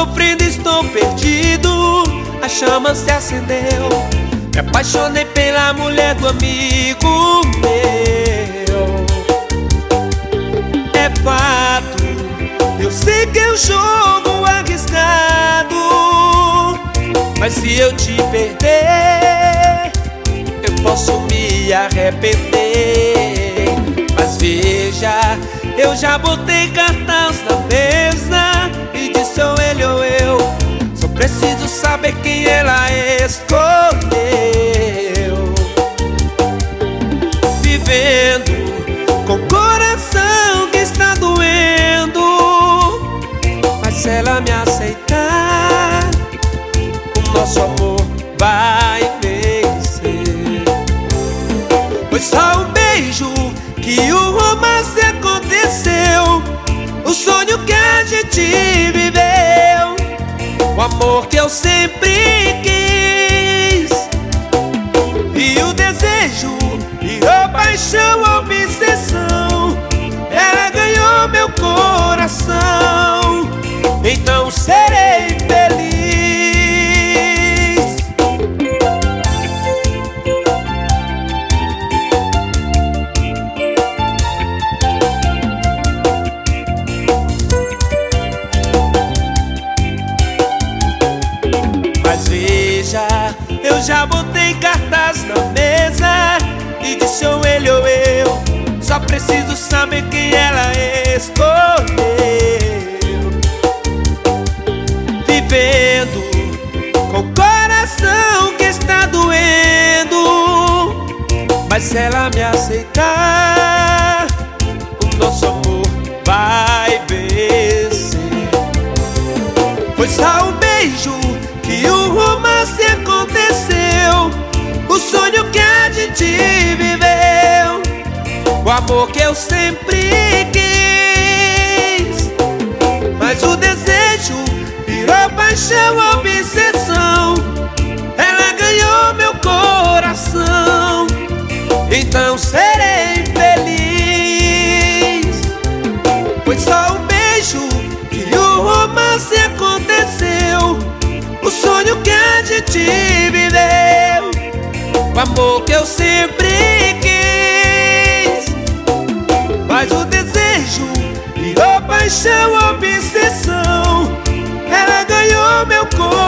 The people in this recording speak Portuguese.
sofrendo, estou perdido. A chama se acendeu. Me apaixonei pela mulher do amigo meu. É fato, eu sei que é um jogo arriscado, mas se eu te perder, eu posso me arrepender. Mas veja, eu já botei cartaz na mesa e disse ou ele ou eu. Só preciso saber quem ela escolheu. Vivendo com o coração que está doendo, mas se ela me aceitar, o nosso amor vai vencer. Foi só um beijo que o romance aconteceu, o sonho que a gente viveu, o amor que eu sempre quis. E o desejo virou paixão, obsessão. Ela ganhou meu coração, então serei feliz. Mas veja, eu já botei cartaz na mesa e disse ou ele ou eu. Só preciso saber quem ela escolheu. Vivendo com o coração que está doendo, mas se ela me aceitar, o nosso amor vai vencer. Foi só um beijo que o romance aconteceu, o sonho que a gente viveu, o amor que eu sempre quis. Mas o desejo virou paixão, obsessão. Ela ganhou meu coração, então serei feliz. Foi só um beijo que o romance aconteceu, o sonho que a gente viveu, o amor que eu sempre quis. Mas o desejo virou paixão, obsessão. Ela ganhou meu coração,